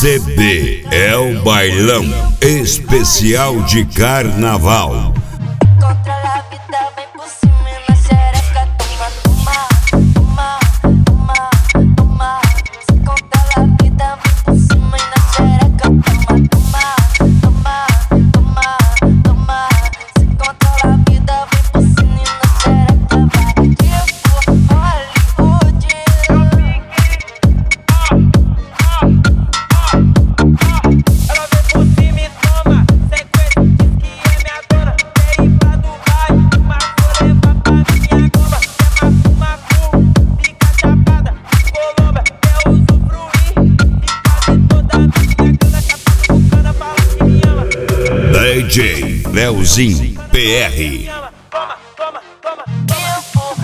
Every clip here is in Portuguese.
CD é o bailão especial de carnaval. Controla a vida, vem por cima e na xereca. Toma, toma, toma, toma. Se controla a vida, vem por cima e na xereca. Toma, toma, toma, toma. Se controla a vida, vem por cima e na xereca. Vai tipo Hollywood. Ela vem por cima e toma sequência, diz que é minha dona. Quer ir pra Dubai, mas vou levar pra minha goma. Quer macu, fica chapada, Colômbia, quer usufruir. Fica de toda a minha grana, chapa bucana, fala que me ama. DJ Leozinho PR. Toma, toma, toma, Tipo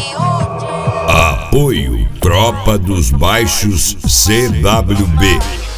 Hollywood. Apoio Tropa dos Baixos CWB.